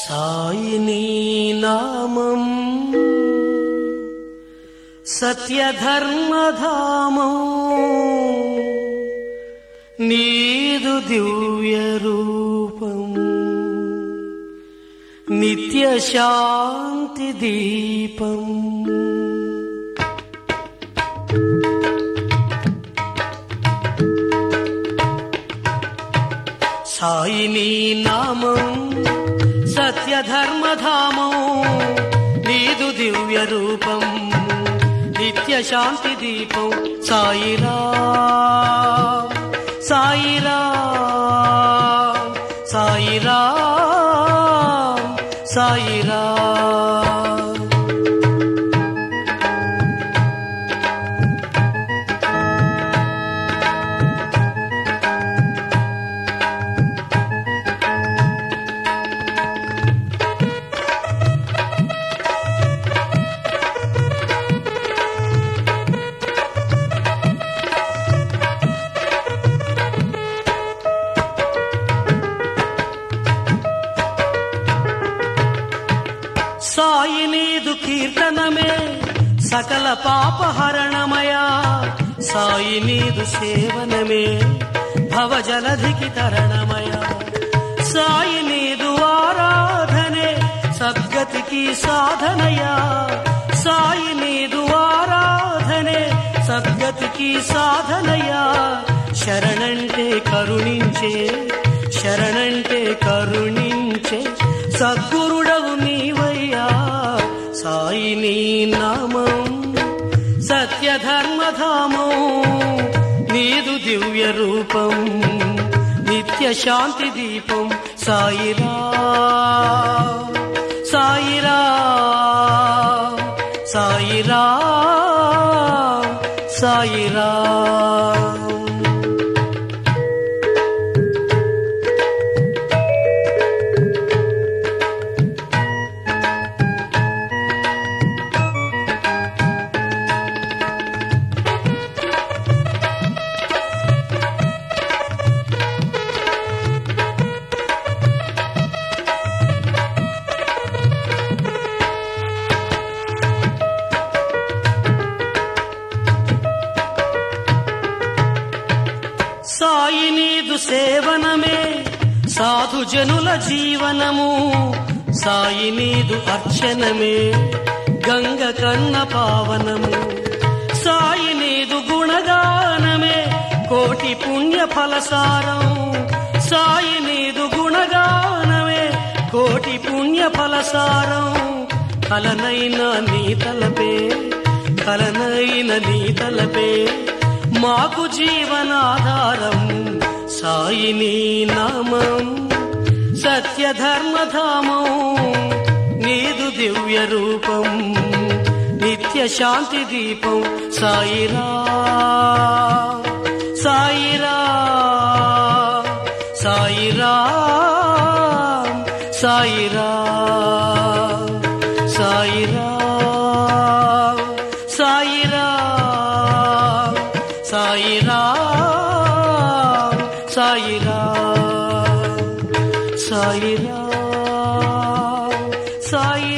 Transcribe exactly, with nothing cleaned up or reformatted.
సాయిని నామం సత్యధర్మధామం నీదు దివ్య రూపం నిత్య శాంతి దీపం. సాయిని నామం సత్యధర్మధామం నీదు దివ్య రూపం నిత్య శాంతి దీపం. సాయిరాం సాయిరాం సాయిరాం సాయిరాం. సాయి నీదు కీర్తనమే సకల పాపహరణమయా, సాయి నీదు సేవనమే భవజలధికి తరణమయా. సాయి నీదు ఆరాధనే సద్గతికి సాధనయా, సాయి నీదు ఆరాధనే సద్గతికి సాధనయా. శరణంటే కరుణించే శరణంటే కరుణించే సద్గురుడవు నీవయ్యా. సాయిని నామం సత్యధర్మధామం నీదు దివ్య రూపం నిత్య శాంతి దీపం. సాయిరాం సాయిరాం సాయిరాం సాయిరాం. సాయి నీదు సేవనమే సాధు జనుల జీవనము, సాయి నీదు అర్చనమే గంగ కన్న పావనము. సాయి నీదు గుణగానమే కోటి పుణ్య ఫలసారం, సాయి నీదు గుణగానమే కోటి పుణ్య ఫలసారం. కలనైన నీ తలపే కలనైన నీ తలపే మాకు జీవనాధారం. సాయిని నామం సత్యధర్మధామం నీదు దివ్య రూపం నిత్య శాంతి దీపం. సాయిరాం సాయిరాం సాయిరాం సాయిరాం సాయిరాం సాయిరాం సాయిరాం సాయిరాం సాయిరాం సాయి